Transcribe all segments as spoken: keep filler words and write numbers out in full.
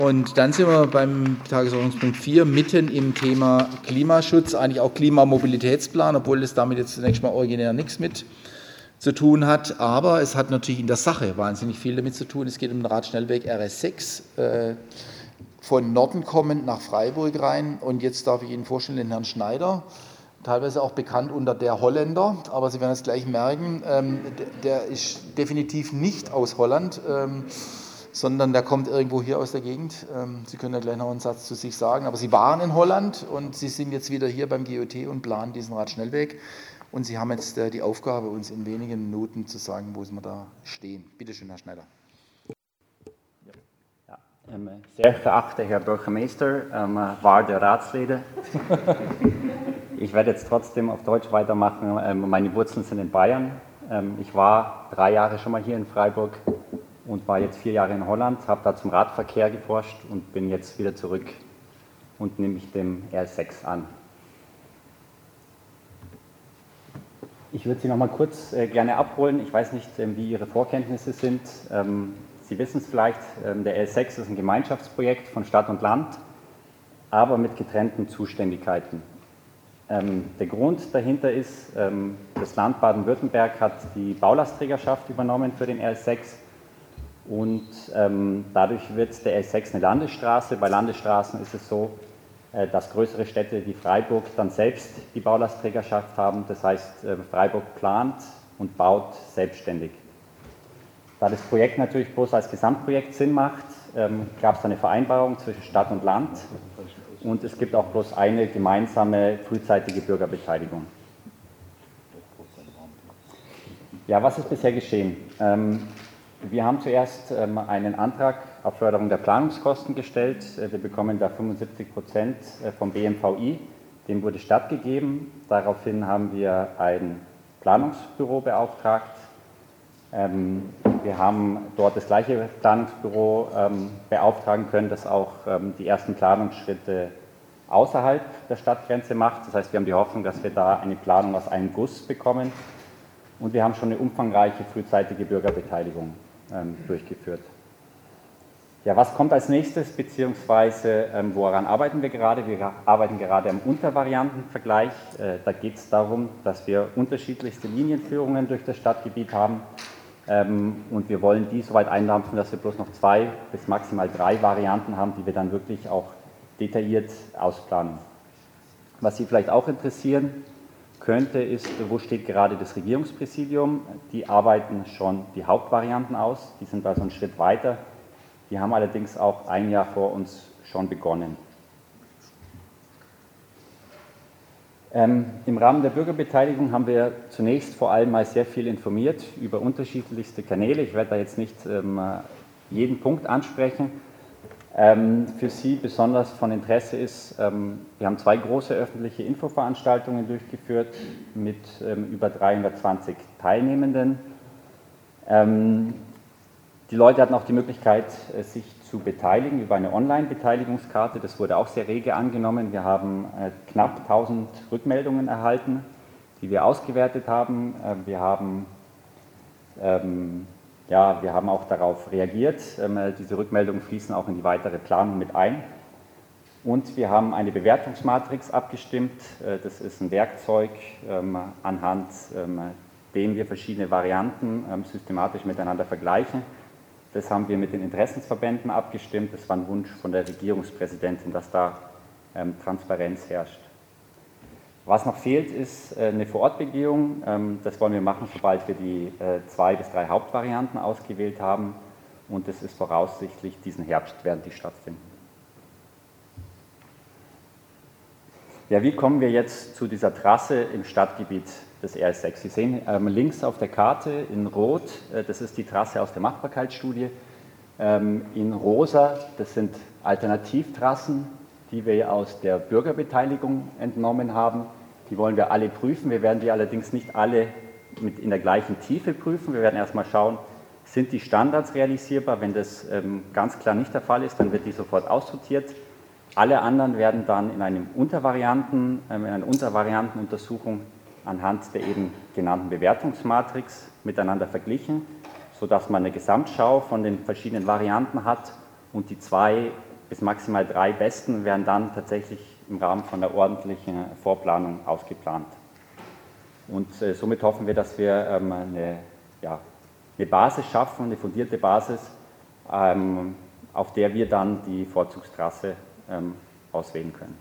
Und dann sind wir beim Tagesordnungspunkt vier mitten im Thema Klimaschutz, eigentlich auch Klimamobilitätsplan, obwohl es damit jetzt zunächst mal originär nichts mit zu tun hat. Aber es hat natürlich in der Sache wahnsinnig viel damit zu tun. Es geht um den Radschnellweg R S sechs, äh, von Norden kommend nach Freiburg rein. Und jetzt darf ich Ihnen vorstellen, den Herrn Schneider, teilweise auch bekannt unter der Holländer, aber Sie werden es gleich merken, ähm, der ist definitiv nicht aus Holland, ähm, sondern der kommt irgendwo hier aus der Gegend. Ähm, Sie können ja gleich noch einen Satz zu sich sagen, aber Sie waren in Holland und Sie sind jetzt wieder hier beim G O T und planen diesen Radschnellweg. Und Sie haben jetzt äh, die Aufgabe, uns in wenigen Minuten zu sagen, wo wir da stehen. Bitte schön, Herr Schneider. Ja, ähm, sehr geachter Herr Bürgermeister, ähm, werte Ratsleden. Ich werde jetzt trotzdem auf Deutsch weitermachen. Ähm, meine Wurzeln sind in Bayern. Ähm, ich war drei Jahre schon mal hier in Freiburg und war jetzt vier Jahre in Holland, habe da zum Radverkehr geforscht und bin jetzt wieder zurück und nehme mich dem R S sechs an. Ich würde Sie noch mal kurz äh, gerne abholen. Ich weiß nicht, ähm, wie Ihre Vorkenntnisse sind. Ähm, Sie wissen es vielleicht, ähm, der R S sechs ist ein Gemeinschaftsprojekt von Stadt und Land, aber mit getrennten Zuständigkeiten. Ähm, der Grund dahinter ist, ähm, das Land Baden-Württemberg hat die Baulastträgerschaft übernommen für den R S sechs und ähm, dadurch wird der R S sechs eine Landesstraße. Bei Landesstraßen ist es so, äh, dass größere Städte wie Freiburg dann selbst die Baulastträgerschaft haben. Das heißt, äh, Freiburg plant und baut selbstständig. Da das Projekt natürlich bloß als Gesamtprojekt Sinn macht, ähm, gab es eine Vereinbarung zwischen Stadt und Land. Und es gibt auch bloß eine gemeinsame frühzeitige Bürgerbeteiligung. Ja, was ist bisher geschehen? Ähm, wir haben zuerst ähm, einen Antrag auf Förderung der Planungskosten gestellt. Wir bekommen da fünfundsiebzig Prozent vom B M V I. Dem wurde stattgegeben. Daraufhin haben wir ein Planungsbüro beauftragt. Ähm, wir haben dort das gleiche Planungsbüro ähm, beauftragen können, das auch ähm, die ersten Planungsschritte außerhalb der Stadtgrenze macht. Das heißt, wir haben die Hoffnung, dass wir da eine Planung aus einem Guss bekommen. Und wir haben schon eine umfangreiche frühzeitige Bürgerbeteiligung ähm, durchgeführt. Ja, was kommt als nächstes, beziehungsweise ähm, woran arbeiten wir gerade? Wir arbeiten gerade am Untervariantenvergleich. Äh, da geht es darum, dass wir unterschiedlichste Linienführungen durch das Stadtgebiet haben. Ähm, und wir wollen die so weit eindampfen, dass wir bloß noch zwei bis maximal drei Varianten haben, die wir dann wirklich auch detailliert ausplanen. Was Sie vielleicht auch interessieren könnte, ist, wo steht gerade das Regierungspräsidium? Die arbeiten schon die Hauptvarianten aus, die sind also einen Schritt weiter. Die haben allerdings auch ein Jahr vor uns schon begonnen. Ähm, Im Rahmen der Bürgerbeteiligung haben wir zunächst vor allem mal sehr viel informiert über unterschiedlichste Kanäle. Ich werde da jetzt nicht ähm, jeden Punkt ansprechen. Ähm, für Sie besonders von Interesse ist, ähm, wir haben zwei große öffentliche Infoveranstaltungen durchgeführt mit ähm, über dreihundertzwanzig Teilnehmenden. Ähm, die Leute hatten auch die Möglichkeit, äh, sich zu beteiligen über eine Online-Beteiligungskarte. Das wurde auch sehr rege angenommen. Wir haben äh, knapp tausend Rückmeldungen erhalten, die wir ausgewertet haben. Äh, wir haben ähm, Ja, wir haben auch darauf reagiert. Diese Rückmeldungen fließen auch in die weitere Planung mit ein. Und wir haben eine Bewertungsmatrix abgestimmt. Das ist ein Werkzeug, anhand dem wir verschiedene Varianten systematisch miteinander vergleichen. Das haben wir mit den Interessensverbänden abgestimmt. Das war ein Wunsch von der Regierungspräsidentin, dass da Transparenz herrscht. Was noch fehlt, ist eine Vorortbegehung. Das wollen wir machen, sobald wir die zwei bis drei Hauptvarianten ausgewählt haben. Und das ist voraussichtlich diesen Herbst, werden die stattfinden. Ja, wie kommen wir jetzt zu dieser Trasse im Stadtgebiet des R S sechs? Sie sehen ähm, links auf der Karte in Rot, äh, das ist die Trasse aus der Machbarkeitsstudie. Ähm, in Rosa, das sind Alternativtrassen, die wir aus der Bürgerbeteiligung entnommen haben. Die wollen wir alle prüfen. Wir werden die allerdings nicht alle mit in der gleichen Tiefe prüfen. Wir werden erstmal schauen, sind die Standards realisierbar. Wenn das ähm, ganz klar nicht der Fall ist, dann wird die sofort aussortiert. Alle anderen werden dann in, einem Untervarianten, äh, in einer Untervariantenuntersuchung anhand der eben genannten Bewertungsmatrix miteinander verglichen, sodass man eine Gesamtschau von den verschiedenen Varianten hat und die zwei bis maximal drei besten werden dann tatsächlich im Rahmen von der ordentlichen Vorplanung ausgeplant. Und äh, somit hoffen wir, dass wir ähm, eine, ja, eine Basis schaffen, eine fundierte Basis, ähm, auf der wir dann die Vorzugstrasse ähm, auswählen können.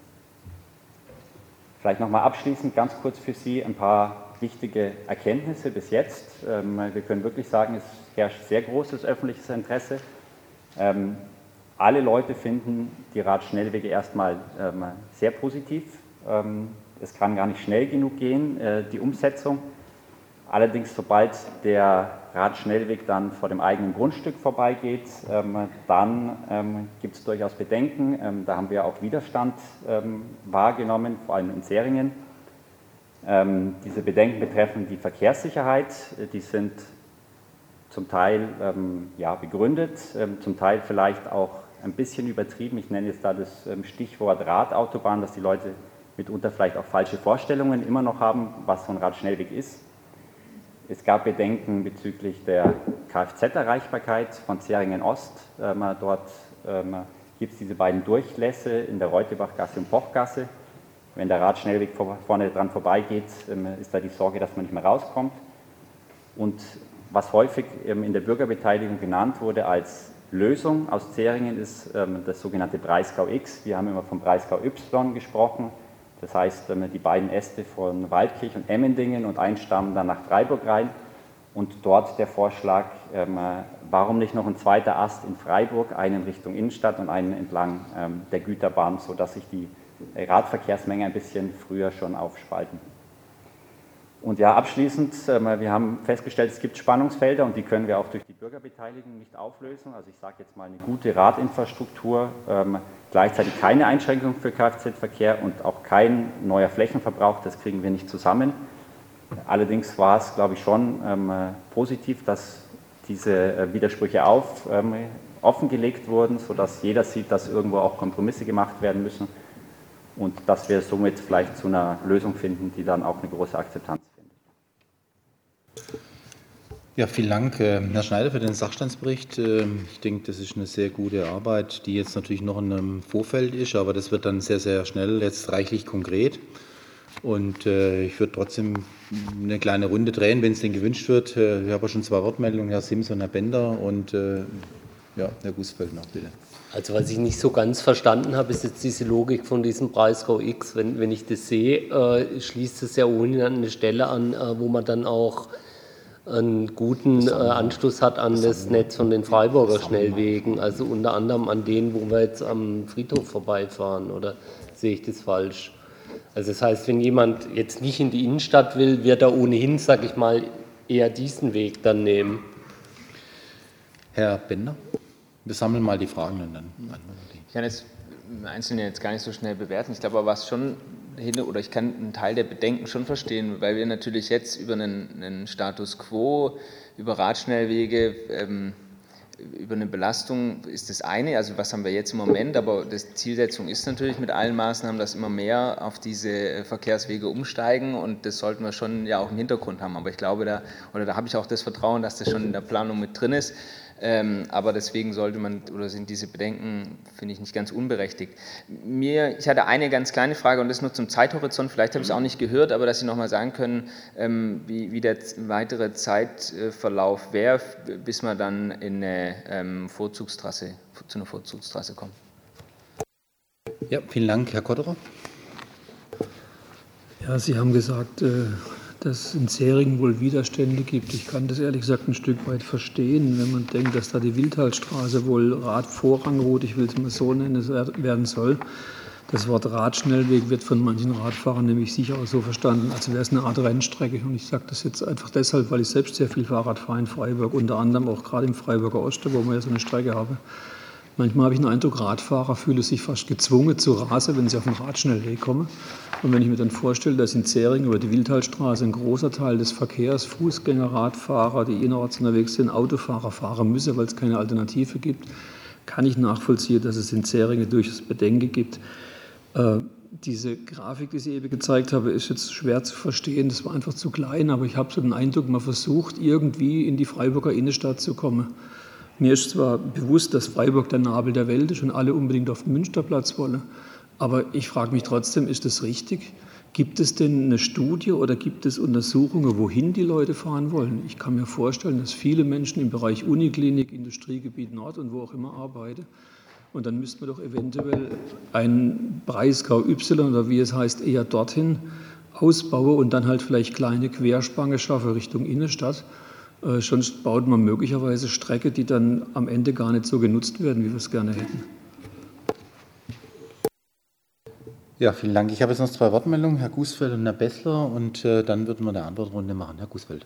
Vielleicht nochmal abschließend ganz kurz für Sie ein paar wichtige Erkenntnisse bis jetzt. Ähm, wir können wirklich sagen, es herrscht sehr großes öffentliches Interesse. Ähm, alle Leute finden die Radschnellwege erstmal ähm, sehr positiv. Ähm, es kann gar nicht schnell genug gehen, äh, die Umsetzung. Allerdings, sobald der Radschnellweg dann vor dem eigenen Grundstück vorbeigeht, ähm, dann ähm, gibt es durchaus Bedenken. Ähm, da haben wir auch Widerstand ähm, wahrgenommen, vor allem in Zähringen. Ähm, diese Bedenken betreffen die Verkehrssicherheit. Die sind zum Teil ähm, ja, begründet, ähm, zum Teil vielleicht auch ein bisschen übertrieben. Ich nenne jetzt da das ähm, Stichwort Radautobahn, dass die Leute mitunter vielleicht auch falsche Vorstellungen immer noch haben, was so ein Radschnellweg ist. Es gab Bedenken bezüglich der Kfz-Erreichbarkeit von Zähringen Ost. Ähm, dort ähm, gibt es diese beiden Durchlässe in der Reutebachgasse und Pochgasse. Wenn der Radschnellweg vor, vorne dran vorbeigeht, ähm, ist da die Sorge, dass man nicht mehr rauskommt. Und was häufig ähm, in der Bürgerbeteiligung genannt wurde als Lösung aus Zähringen, ist ähm, das sogenannte Breisgau X. Wir haben immer vom Breisgau Y gesprochen. Das heißt, die beiden Äste von Waldkirch und Emmendingen und ein Stamm dann nach Freiburg rein. Und dort der Vorschlag, ähm, warum nicht noch ein zweiter Ast in Freiburg, einen Richtung Innenstadt und einen entlang ähm, der Güterbahn, sodass sich die Radverkehrsmenge ein bisschen früher schon aufspalten. Und ja, abschließend, ähm, wir haben festgestellt, es gibt Spannungsfelder und die können wir auch durch die Bürgerbeteiligung nicht auflösen. Also ich sage jetzt mal eine gute Radinfrastruktur, ähm, gleichzeitig keine Einschränkung für Kfz-Verkehr und auch kein neuer Flächenverbrauch, das kriegen wir nicht zusammen. Allerdings war es, glaube ich, schon ähm, positiv, dass diese äh, Widersprüche auf, ähm, offengelegt wurden, sodass jeder sieht, dass irgendwo auch Kompromisse gemacht werden müssen und dass wir somit vielleicht zu einer Lösung finden, die dann auch eine große Akzeptanz findet. Ja, vielen Dank, Herr Schneider, für den Sachstandsbericht. Ich denke, das ist eine sehr gute Arbeit, die jetzt natürlich noch in einem Vorfeld ist, aber das wird dann sehr, sehr schnell jetzt reichlich konkret. Und äh, ich würde trotzdem eine kleine Runde drehen, wenn es denn gewünscht wird. Ich habe schon zwei Wortmeldungen, Herr Sims und Herr Bender und äh, ja, Herr Gusfeld noch, bitte. Also was ich nicht so ganz verstanden habe, ist jetzt diese Logik von diesem Breisgau X. Wenn, wenn ich das sehe, äh, schließt es ja ohnehin an eine Stelle an, äh, wo man dann auch einen guten äh, Anschluss hat an das Netz von den Freiburger Schnellwegen, also unter anderem an denen, wo wir jetzt am Friedhof vorbeifahren, oder sehe ich das falsch? Also das heißt, wenn jemand jetzt nicht in die Innenstadt will, wird er ohnehin, sage ich mal, eher diesen Weg dann nehmen. Herr Bender, wir sammeln mal die Fragen und dann antworten die. Ich kann jetzt im Einzelnen jetzt gar nicht so schnell bewerten. Ich glaube aber, was schon hin, oder ich kann einen Teil der Bedenken schon verstehen, weil wir natürlich jetzt über einen, einen Status quo, über Radschnellwege, ähm, über eine Belastung ist das eine, also was haben wir jetzt im Moment, aber die Zielsetzung ist natürlich mit allen Maßnahmen, dass immer mehr auf diese Verkehrswege umsteigen und das sollten wir schon ja auch im Hintergrund haben, aber ich glaube, da, oder da habe ich auch das Vertrauen, dass das schon in der Planung mit drin ist. Ähm, aber deswegen sollte man, oder sind diese Bedenken, finde ich, nicht ganz unberechtigt. Mir, ich hatte eine ganz kleine Frage und das nur zum Zeithorizont, vielleicht habe ich es auch nicht gehört, aber dass Sie nochmal sagen können, ähm, wie, wie der weitere Zeitverlauf wäre, bis man dann in eine ähm, Vorzugstrasse, zu einer Vorzugstrasse kommt. Ja, vielen Dank, Herr Kotterer. Ja, Sie haben gesagt, äh dass es in Zähringen wohl Widerstände gibt. Ich kann das ehrlich gesagt ein Stück weit verstehen, wenn man denkt, dass da die Wildtalstraße wohl Radvorrangroute, ich will es mal so nennen, werden soll. Das Wort Radschnellweg wird von manchen Radfahrern nämlich sicher auch so verstanden, als wäre es eine Art Rennstrecke. Und ich sage das jetzt einfach deshalb, weil ich selbst sehr viel Fahrrad fahre in Freiburg, unter anderem auch gerade im Freiburger Osten, wo wir ja so eine Strecke haben. Manchmal habe ich den Eindruck, Radfahrer fühlen sich fast gezwungen zu rasen, wenn sie auf den Radschnellweg kommen. Und wenn ich mir dann vorstelle, dass in Zähringen über die Wildtalstraße ein großer Teil des Verkehrs, Fußgänger, Radfahrer, die innerorts unterwegs sind, Autofahrer fahren müssen, weil es keine Alternative gibt, kann ich nachvollziehen, dass es in Zähringen durchaus Bedenken gibt. Äh, diese Grafik, die Sie eben gezeigt haben, ist jetzt schwer zu verstehen. Das war einfach zu klein, aber ich habe so den Eindruck, man versucht irgendwie in die Freiburger Innenstadt zu kommen. Mir ist zwar bewusst, dass Freiburg der Nabel der Welt ist und alle unbedingt auf den Münsterplatz wollen, aber ich frage mich trotzdem, ist das richtig? Gibt es denn eine Studie oder gibt es Untersuchungen, wohin die Leute fahren wollen? Ich kann mir vorstellen, dass viele Menschen im Bereich Uniklinik, Industriegebiet Nord und wo auch immer arbeiten. Und dann müsste man doch eventuell einen Breisgau Y oder wie es heißt, eher dorthin ausbauen und dann halt vielleicht kleine Querspange schaffen Richtung Innenstadt. Äh, sonst baut man möglicherweise Strecke, die dann am Ende gar nicht so genutzt werden, wie wir es gerne hätten. Ja, vielen Dank. Ich habe jetzt noch zwei Wortmeldungen, Herr Gusfeld und Herr Bessler, und äh, dann würden wir eine Antwortrunde machen. Herr Gusfeld.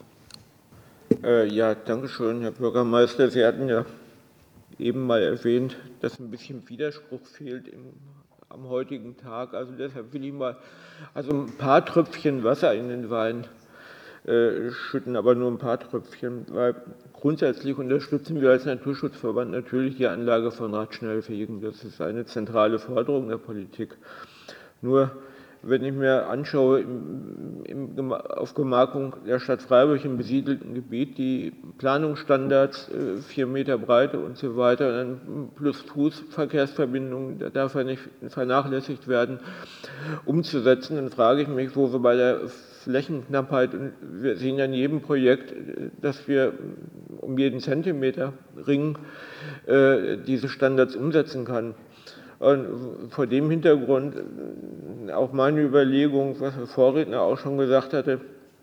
Äh, ja, danke schön, Herr Bürgermeister. Sie hatten ja eben mal erwähnt, dass ein bisschen Widerspruch fehlt im, am heutigen Tag. Also deshalb will ich mal also ein paar Tröpfchen Wasser in den Wein äh, schütten, aber nur ein paar Tröpfchen, weil grundsätzlich unterstützen wir als Naturschutzverband natürlich die Anlage von Radschnellwegen. Das ist eine zentrale Forderung der Politik. Nur wenn ich mir anschaue, im, im, auf Gemarkung der Stadt Freiburg im besiedelten Gebiet, die Planungsstandards, äh, vier Meter Breite und so weiter, dann plus Fußverkehrsverbindungen, da darf ja nicht vernachlässigt werden, umzusetzen, dann frage ich mich, wo wir bei der Flächenknappheit, und wir sehen ja in jedem Projekt, dass wir um jeden Zentimeter ringen, äh, diese Standards umsetzen kann. Und vor dem Hintergrund auch meine Überlegung, was der Vorredner auch schon gesagt hatte,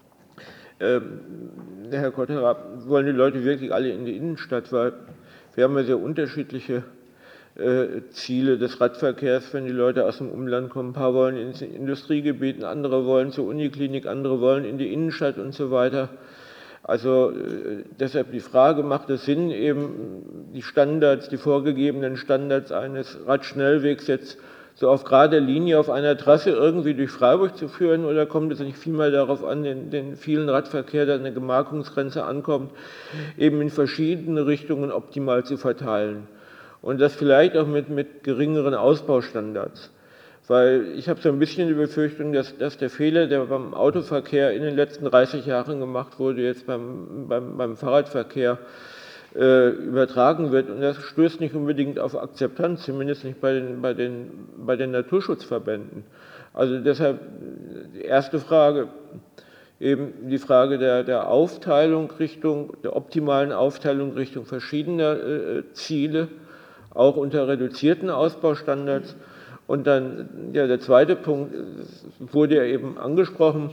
äh, Herr Kotterer, wollen die Leute wirklich alle in die Innenstadt, weil wir haben ja sehr unterschiedliche äh, Ziele des Radverkehrs, wenn die Leute aus dem Umland kommen. Ein paar wollen ins Industriegebiet, andere wollen zur Uniklinik, andere wollen in die Innenstadt und so weiter. Also äh, deshalb die Frage, macht es Sinn, eben die Standards, die vorgegebenen Standards eines Radschnellwegs jetzt so auf gerader Linie auf einer Trasse irgendwie durch Freiburg zu führen, oder kommt es nicht vielmehr darauf an, den, den vielen Radverkehr, der an der Gemarkungsgrenze ankommt, eben in verschiedene Richtungen optimal zu verteilen? Und das vielleicht auch mit, mit geringeren Ausbaustandards. Weil ich habe so ein bisschen die Befürchtung, dass, dass der Fehler, der beim Autoverkehr in den letzten dreißig Jahren gemacht wurde, jetzt beim, beim, beim Fahrradverkehr äh, übertragen wird. Und das stößt nicht unbedingt auf Akzeptanz, zumindest nicht bei den, bei den, bei den Naturschutzverbänden. Also deshalb die erste Frage, eben die Frage der, der Aufteilung Richtung, der optimalen Aufteilung Richtung verschiedener äh, Ziele, auch unter reduzierten Ausbaustandards. Und dann ja, der zweite Punkt wurde ja eben angesprochen.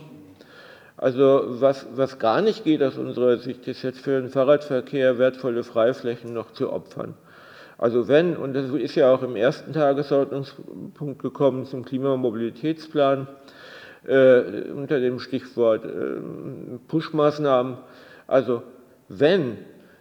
Also was, was gar nicht geht aus unserer Sicht, ist jetzt für den Fahrradverkehr wertvolle Freiflächen noch zu opfern. Also wenn, und das ist ja auch im ersten Tagesordnungspunkt gekommen zum Klimamobilitätsplan äh, unter dem Stichwort äh, Push-Maßnahmen, also wenn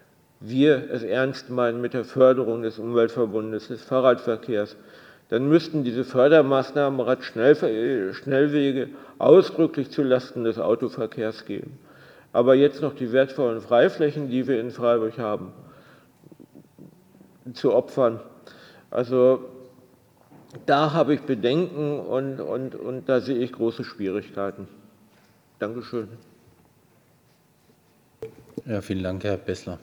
wir es ernst meinen mit der Förderung des Umweltverbundes, des Fahrradverkehrs, dann müssten diese Fördermaßnahmen Radschnellwege ausdrücklich zulasten des Autoverkehrs gehen. Aber jetzt noch die wertvollen Freiflächen, die wir in Freiburg haben, zu opfern. Also da habe ich Bedenken und, und, und da sehe ich große Schwierigkeiten. Dankeschön. Ja, vielen Dank, Herr Bessler.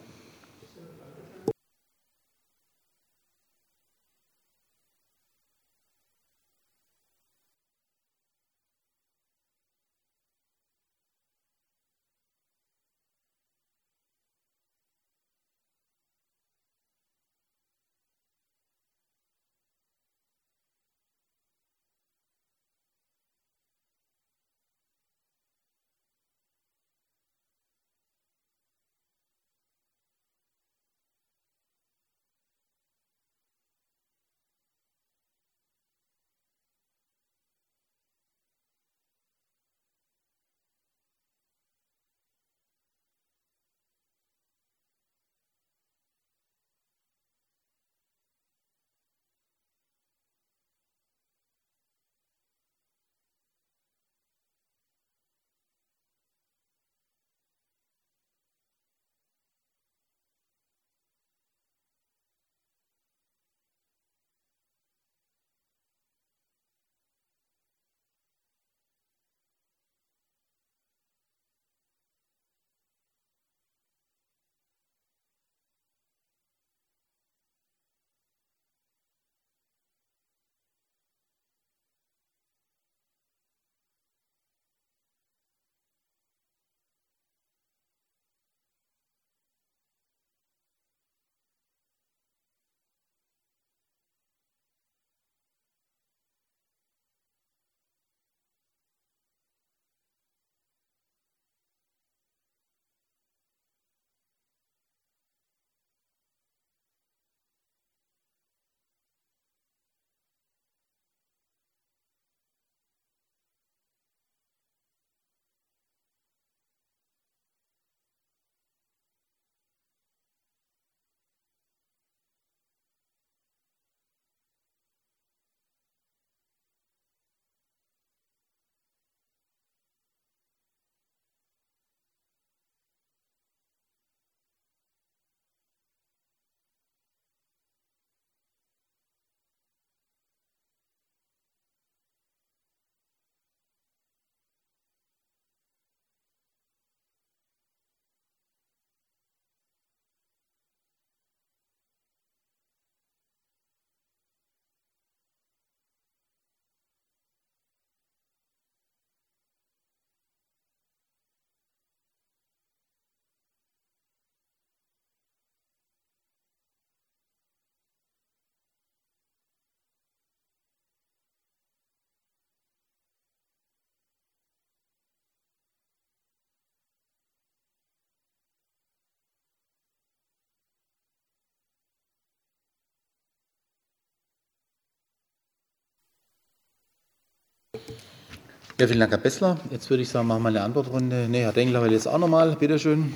Ja, vielen Dank, Herr Bessler. Jetzt würde ich sagen, machen wir eine Antwortrunde. Nee, Herr Dengler will jetzt auch nochmal. Bitte schön.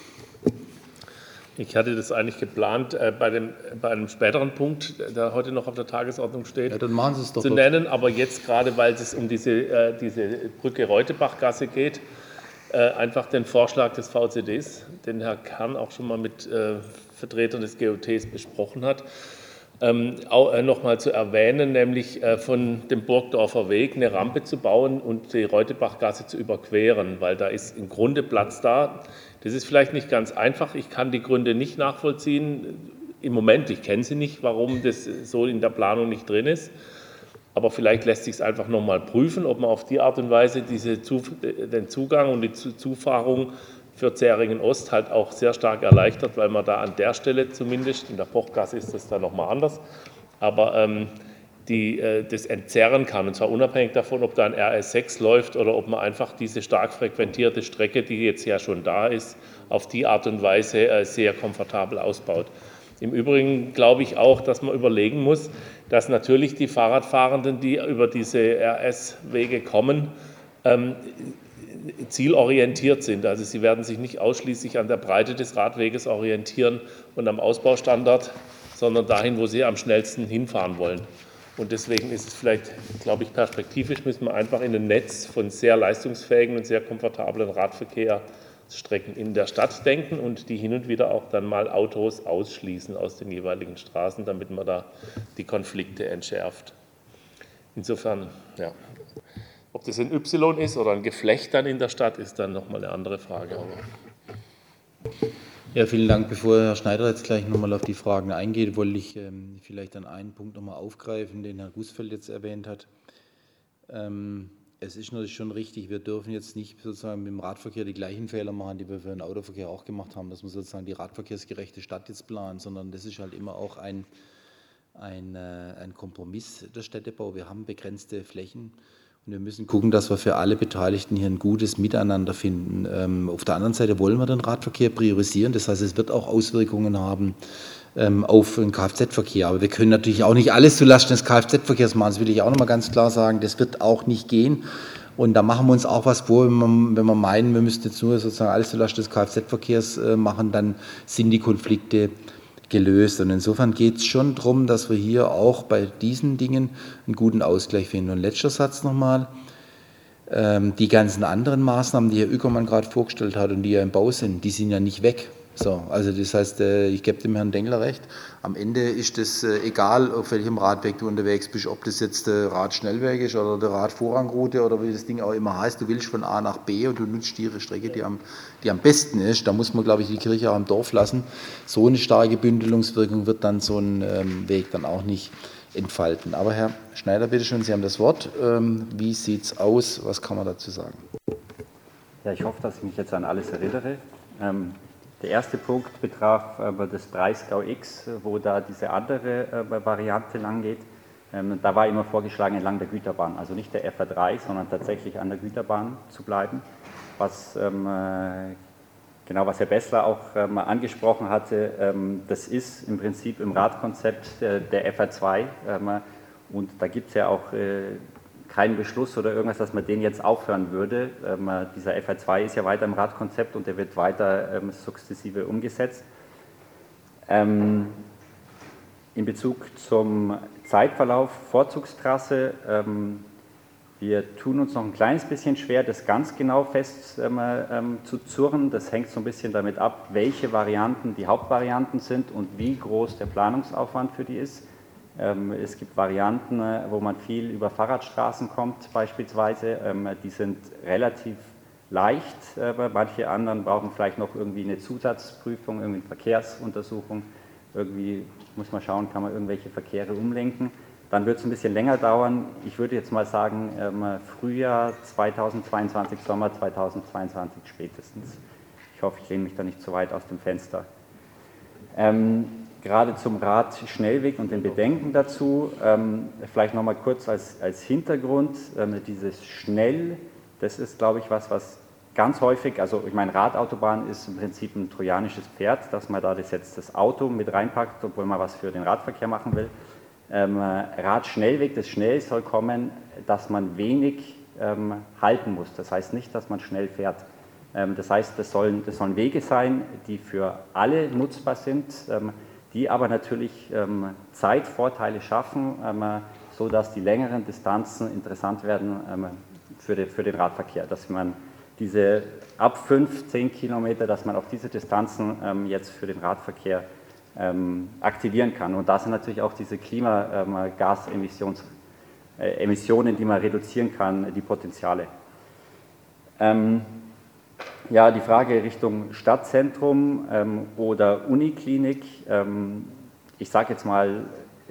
Ich hatte das eigentlich geplant, äh, bei, dem, bei einem späteren Punkt, der heute noch auf der Tagesordnung steht, Ja, dann machen Sie es doch zu dort. nennen. Aber jetzt gerade, weil es um diese, äh, diese Brücke Reutebachgasse geht, äh, einfach den Vorschlag des V C Ds, den Herr Kern auch schon mal mit äh, Vertretern des G O Ts besprochen hat, ähm, auch äh, noch mal zu erwähnen, nämlich äh, von dem Burgdorfer Weg eine Rampe zu bauen und die Reutebachgasse zu überqueren, weil da ist im Grunde Platz da. Das ist vielleicht nicht ganz einfach. Ich kann die Gründe nicht nachvollziehen. Im Moment, ich kenne sie nicht, warum das so in der Planung nicht drin ist. Aber vielleicht lässt sich es einfach noch mal prüfen, ob man auf die Art und Weise diese, den Zugang und die Zufahrung für Zähringen Ost halt auch sehr stark erleichtert, weil man da an der Stelle zumindest, in der Pochgasse ist das dann noch mal anders, aber ähm, die äh, das entzerren kann, und zwar unabhängig davon, ob da ein R S sechs läuft oder ob man einfach diese stark frequentierte Strecke, die jetzt ja schon da ist, auf die Art und Weise äh, sehr komfortabel ausbaut. Im Übrigen glaube ich auch, dass man überlegen muss, dass natürlich die Fahrradfahrenden, die über diese R S-Wege kommen, ähm, zielorientiert sind. Also sie werden sich nicht ausschließlich an der Breite des Radweges orientieren und am Ausbaustandard, sondern dahin, wo sie am schnellsten hinfahren wollen. Und deswegen ist es vielleicht, glaube ich, perspektivisch müssen wir einfach in ein Netz von sehr leistungsfähigen und sehr komfortablen Radverkehrsstrecken in der Stadt denken und die hin und wieder auch dann mal Autos ausschließen aus den jeweiligen Straßen, damit man da die Konflikte entschärft. Insofern, ja, ob das ein Y ist oder ein Geflecht dann in der Stadt, ist dann nochmal eine andere Frage. Ja, vielen Dank. Bevor Herr Schneider jetzt gleich nochmal auf die Fragen eingeht, wollte ich ähm, vielleicht dann einen Punkt nochmal aufgreifen, den Herr Gusfeld jetzt erwähnt hat. Ähm, es ist natürlich schon richtig, wir dürfen jetzt nicht sozusagen mit dem Radverkehr die gleichen Fehler machen, die wir für den Autoverkehr auch gemacht haben, dass wir sozusagen die radverkehrsgerechte Stadt jetzt planen, sondern das ist halt immer auch ein, ein, äh, ein Kompromiss der Städtebau. Wir haben begrenzte Flächen. Und wir müssen gucken, dass wir für alle Beteiligten hier ein gutes Miteinander finden. Ähm, auf der anderen Seite wollen wir den Radverkehr priorisieren. Das heißt, es wird auch Auswirkungen haben ähm, auf den Kfz-Verkehr. Aber wir können natürlich auch nicht alles zulasten des Kfz-Verkehrs machen. Das will ich auch noch mal ganz klar sagen. Das wird auch nicht gehen. Und da machen wir uns auch was vor, wenn wir, wenn wir meinen, wir müssten jetzt nur sozusagen alles zulasten des Kfz-Verkehrs äh, machen, dann sind die Konflikte gelöst. Und insofern geht es schon darum, dass wir hier auch bei diesen Dingen einen guten Ausgleich finden. Und letzter Satz nochmal, ähm, die ganzen anderen Maßnahmen, die Herr Ueckermann gerade vorgestellt hat und die ja im Bau sind, die sind ja nicht weg. So, also das heißt, äh, ich gebe dem Herrn Dengler recht, am Ende ist es äh, egal, auf welchem Radweg du unterwegs bist, ob das jetzt der Radschnellweg ist oder der Radvorrangroute oder wie das Ding auch immer heißt, du willst von A nach B und du nutzt die Strecke, die am, die am besten ist. Da muss man, glaube ich, die Kirche auch im Dorf lassen. So eine starke Bündelungswirkung wird dann so ein ähm, Weg dann auch nicht entfalten. Aber Herr Schneider, bitte schön, Sie haben das Wort. Ähm, wie sieht es aus? Was kann man dazu sagen? Ja, ich hoffe, dass ich mich jetzt an alles erinnere. Ähm, Der erste Punkt betraf äh, das Breisgau X, wo da diese andere äh, Variante lang geht. Ähm, da war immer vorgeschlagen entlang der Güterbahn, also nicht der F A drei, sondern tatsächlich an der Güterbahn zu bleiben. Was, ähm, äh, genau, was Herr Bessler auch ähm, angesprochen hatte, ähm, das ist im Prinzip im Radkonzept äh, der F A zwei ähm, und da gibt es ja auch äh, keinen Beschluss oder irgendwas, dass man den jetzt aufhören würde. Ähm, dieser F A zwei ist ja weiter im Radkonzept und der wird weiter ähm, sukzessive umgesetzt. Ähm, in Bezug zum Zeitverlauf, Vorzugstrasse, ähm, wir tun uns noch ein kleines bisschen schwer, das ganz genau fest ähm, ähm, zu zurren. Das hängt so ein bisschen damit ab, welche Varianten die Hauptvarianten sind und wie groß der Planungsaufwand für die ist. Es gibt Varianten, wo man viel über Fahrradstraßen kommt beispielsweise, die sind relativ leicht, manche anderen brauchen vielleicht noch irgendwie eine Zusatzprüfung, irgendwie eine Verkehrsuntersuchung, irgendwie muss man schauen, kann man irgendwelche Verkehre umlenken, dann wird es ein bisschen länger dauern, ich würde jetzt mal sagen Frühjahr zweitausendzweiundzwanzig, Sommer zweitausendzweiundzwanzig spätestens. Ich hoffe, ich lehne mich da nicht zu weit aus dem Fenster. Ähm, Gerade zum Radschnellweg und den Bedenken dazu, ähm, vielleicht nochmal kurz als, als Hintergrund, ähm, dieses Schnell, das ist, glaube ich, was, was ganz häufig, also ich meine, Radautobahn ist im Prinzip ein trojanisches Pferd, dass man da das jetzt das Auto mit reinpackt, obwohl man was für den Radverkehr machen will. Ähm, Radschnellweg, das Schnell soll kommen, dass man wenig ähm, halten muss. Das heißt nicht, dass man schnell fährt. Ähm, das heißt, das sollen, das sollen Wege sein, die für alle nutzbar sind, ähm, die aber natürlich ähm, Zeitvorteile schaffen, ähm, sodass die längeren Distanzen interessant werden ähm, für, den, für den Radverkehr. Dass man diese ab fünf, zehn Kilometer, dass man auch diese Distanzen ähm, jetzt für den Radverkehr ähm, aktivieren kann. Und da sind natürlich auch diese Klimagasemissionen, äh, Emissionen, die man reduzieren kann, die Potenziale. Ähm, ja, die Frage Richtung Stadtzentrum ähm, oder Uniklinik, ähm, ich sage jetzt mal,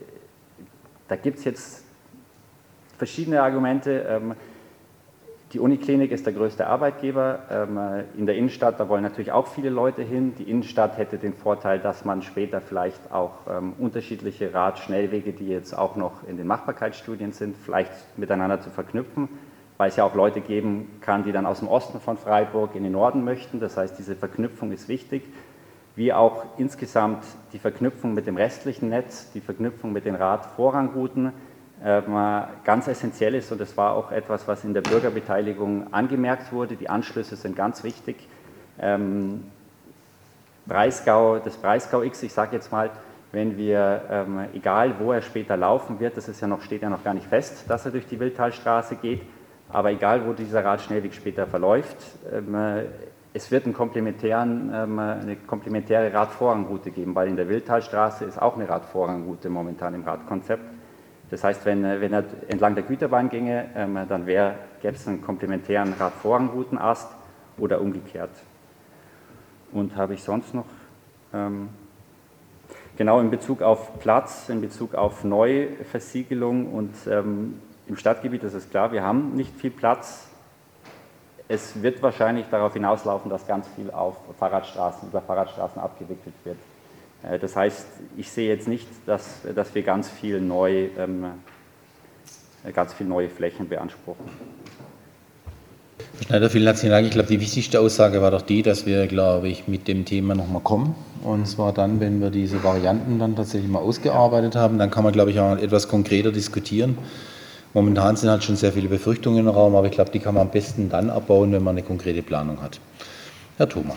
da gibt es jetzt verschiedene Argumente. Ähm, Die Uniklinik ist der größte Arbeitgeber. In der Innenstadt, da wollen natürlich auch viele Leute hin. Die Innenstadt hätte den Vorteil, dass man später vielleicht auch unterschiedliche Radschnellwege, die jetzt auch noch in den Machbarkeitsstudien sind, vielleicht miteinander zu verknüpfen, weil es ja auch Leute geben kann, die dann aus dem Osten von Freiburg in den Norden möchten. Das heißt, diese Verknüpfung ist wichtig, wie auch insgesamt die Verknüpfung mit dem restlichen Netz, die Verknüpfung mit den Radvorrangrouten, ganz essentiell ist, und das war auch etwas, was in der Bürgerbeteiligung angemerkt wurde. Die Anschlüsse sind ganz wichtig. Ähm, Breisgau, das Breisgau X, ich sage jetzt mal, wenn wir, ähm, egal wo er später laufen wird, das ist ja noch, steht ja noch gar nicht fest, dass er durch die Wildtalstraße geht, aber egal wo dieser Radschnellweg später verläuft, ähm, es wird einen komplementären, ähm, eine komplementäre Radvorrangroute geben, weil in der Wildtalstraße ist auch eine Radvorrangroute momentan im Radkonzept. Das heißt, wenn, wenn er entlang der Güterbahn ginge, ähm, dann gäbe es einen komplementären Radvorrangroutenast oder umgekehrt. Und habe ich sonst noch, ähm, genau in Bezug auf Platz, in Bezug auf Neuversiegelung und ähm, im Stadtgebiet ist es klar, wir haben nicht viel Platz. Es wird wahrscheinlich darauf hinauslaufen, dass ganz viel auf Fahrradstraßen, über Fahrradstraßen abgewickelt wird. Das heißt, ich sehe jetzt nicht, dass, dass wir ganz viel, neu, ähm, ganz viel neue Flächen beanspruchen. Herr Schneider, vielen herzlichen Dank. Ich glaube, die wichtigste Aussage war doch die, dass wir, glaube ich, mit dem Thema nochmal kommen. Und zwar dann, wenn wir diese Varianten dann tatsächlich mal ausgearbeitet haben, dann kann man, glaube ich, auch etwas konkreter diskutieren. Momentan sind halt schon sehr viele Befürchtungen im Raum, aber ich glaube, die kann man am besten dann abbauen, wenn man eine konkrete Planung hat. Herr Thoma.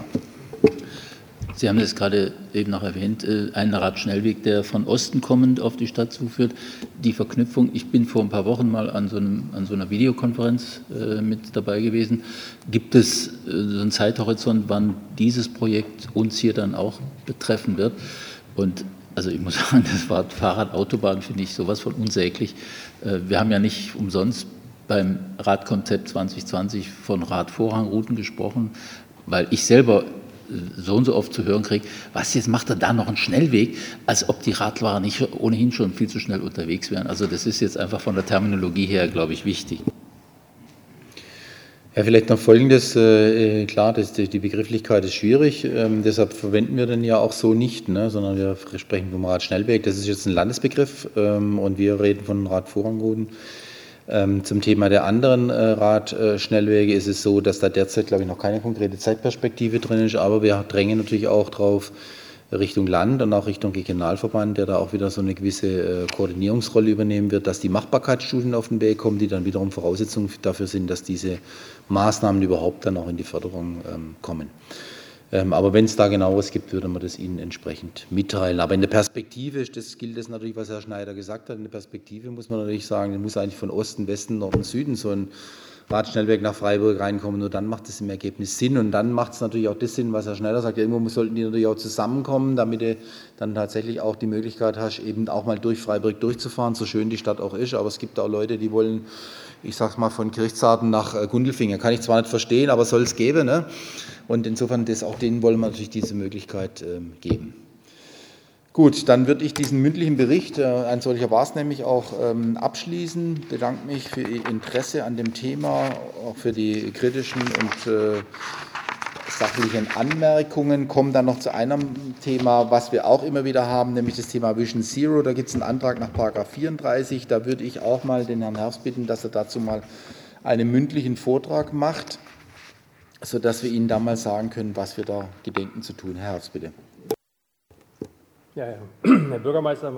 Sie haben es gerade eben noch erwähnt, einen Radschnellweg, der von Osten kommend auf die Stadt zuführt. Die Verknüpfung, ich bin vor ein paar Wochen mal an so, einem, an so einer Videokonferenz äh, mit dabei gewesen. Gibt es äh, so einen Zeithorizont, wann dieses Projekt uns hier dann auch betreffen wird? Und also ich muss sagen, das Wort Fahrrad-Autobahn finde ich sowas von unsäglich. Äh, wir haben ja nicht umsonst beim Radkonzept zwanzig zwanzig von Radvorrangrouten gesprochen, weil ich selber so und so oft zu hören kriege, was, jetzt macht er da noch einen Schnellweg, als ob die Radfahrer nicht ohnehin schon viel zu schnell unterwegs wären. Also das ist jetzt einfach von der Terminologie her, glaube ich, wichtig. Ja, vielleicht noch Folgendes, äh, klar, das, die Begrifflichkeit ist schwierig, ähm, deshalb verwenden wir den ja auch so nicht, ne, sondern wir sprechen vom Radschnellweg, das ist jetzt ein Landesbegriff ähm, und wir reden von Radvorrangrouten. Ähm, zum Thema der anderen äh, Radschnellwege ist es so, dass da derzeit, glaube ich, noch keine konkrete Zeitperspektive drin ist, aber wir drängen natürlich auch drauf Richtung Land und auch Richtung Regionalverband, der da auch wieder so eine gewisse äh, Koordinierungsrolle übernehmen wird, dass die Machbarkeitsstudien auf den Weg kommen, die dann wiederum Voraussetzung dafür sind, dass diese Maßnahmen überhaupt dann auch in die Förderung ähm, kommen. Ähm, aber wenn es da genaueres gibt, würde man das Ihnen entsprechend mitteilen. Aber in der Perspektive, das gilt das natürlich, was Herr Schneider gesagt hat, in der Perspektive muss man natürlich sagen, muss eigentlich von Osten, Westen, Norden, Süden so ein Radschnellweg nach Freiburg reinkommen, nur dann macht es im Ergebnis Sinn und dann macht es natürlich auch das Sinn, was Herr Schneider sagt, irgendwo sollten die natürlich auch zusammenkommen, damit du dann tatsächlich auch die Möglichkeit hast, eben auch mal durch Freiburg durchzufahren, so schön die Stadt auch ist, aber es gibt auch Leute, die wollen, ich sag's mal, von Kirchzarten nach Gundelfingen, kann ich zwar nicht verstehen, aber soll es geben, ne? Und insofern, das, auch denen wollen wir natürlich diese Möglichkeit ähm, geben. Gut, dann würde ich diesen mündlichen Bericht, äh, ein solcher war es nämlich auch, ähm, abschließen. Ich bedanke mich für Ihr Interesse an dem Thema, auch für die kritischen und äh, sachlichen Anmerkungen. Kommen dann noch zu einem Thema, was wir auch immer wieder haben, nämlich das Thema Vision Zero. Da gibt es einen Antrag nach Paragraph vierunddreißig. Da würde ich auch mal den Herrn Herbst bitten, dass er dazu mal einen mündlichen Vortrag macht, sodass wir Ihnen da mal sagen können, was wir da gedenken zu tun. Herr Herbst, bitte. Ja, ja. Herr Bürgermeister.